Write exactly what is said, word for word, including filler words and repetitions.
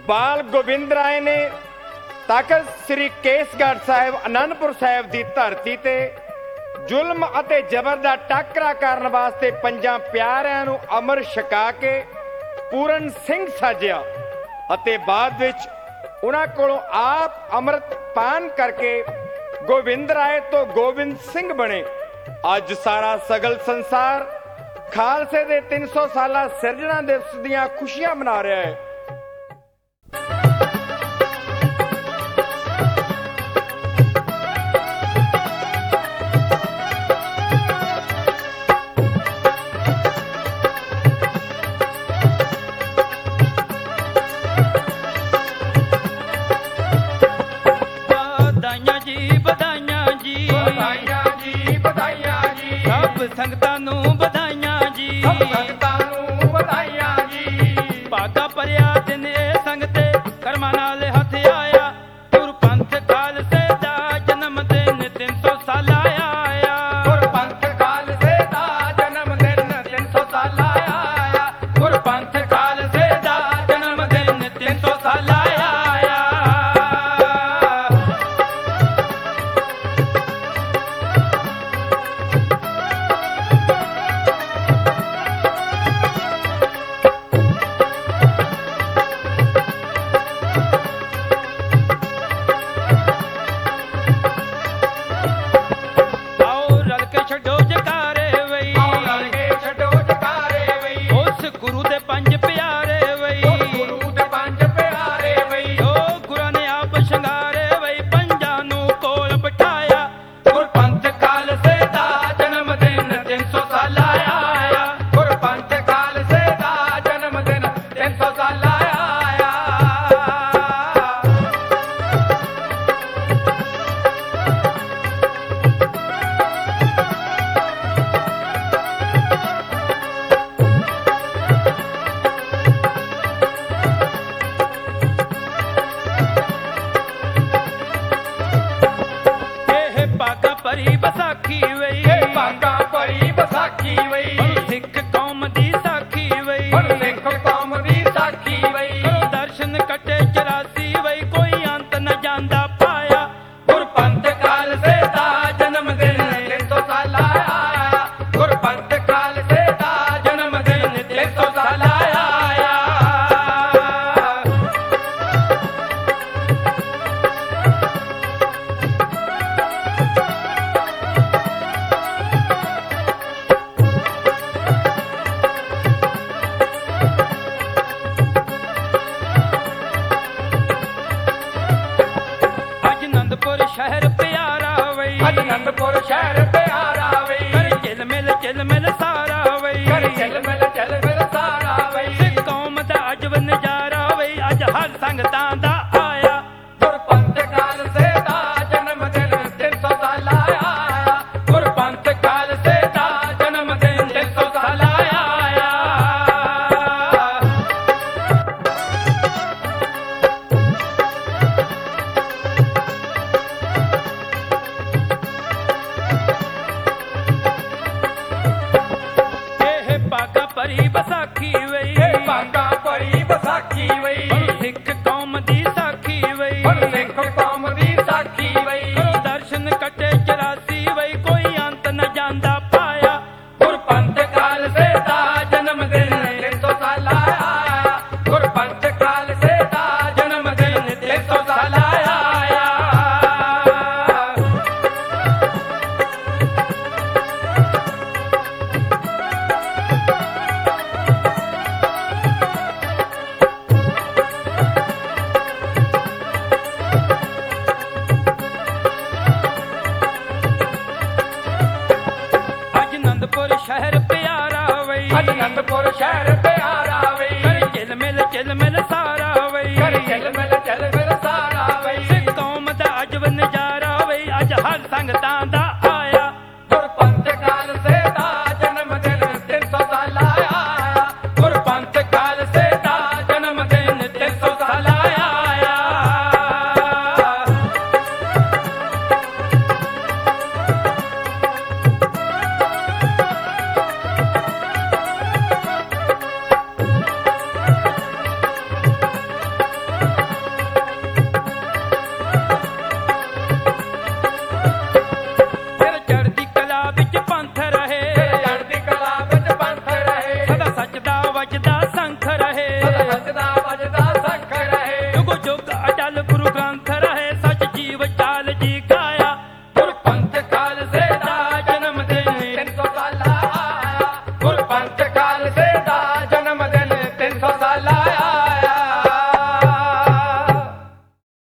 ਬਾਲ ਗੋਬਿੰਦ ਰਾਏ ਨੇ ਤਖਤ ਸ੍ਰੀ ਕੇਸਗੜ੍ਹ ਸਾਹਿਬ ਅਨੰਦਪੁਰ ਸਾਹਿਬ ਦੀ ਧਰਤੀ ਤੇ ਜ਼ੁਲਮ ਅਤੇ ਜ਼ਬਰ ਦਾ ਟਾਕਰਾ ਕਰਨ ਵਾਸਤੇ ਪੰਜਾਂ ਪਿਆਰਿਆਂ ਨੂੰ ਅਮਰ ਛਕਾ ਕੇ ਪੂਰਨ ਸਿੰਘ ਸਾਜਿਆ ਅਤੇ ਬਾਅਦ ਵਿੱਚ ਉਹਨਾਂ ਕੋਲੋਂ ਆਪ ਅੰਮ੍ਰਿਤ ਪਾਨ ਕਰਕੇ ਗੋਬਿੰਦ ਰਾਏ ਤੋਂ ਗੋਬਿੰਦ ਸਿੰਘ ਬਣੇ। ਅੱਜ ਸਾਰਾ ਸਗਲ ਸੰਸਾਰ ਖਾਲਸੇ ਦੇ ਤਿੰਨ ਸੌ ਸਾਲਾ ਸਿਰਜਣਾ ਦਿਵਸ ਦੀਆਂ ਖੁਸ਼ੀਆਂ ਮਨਾ ਰਿਹਾ ਹੈ।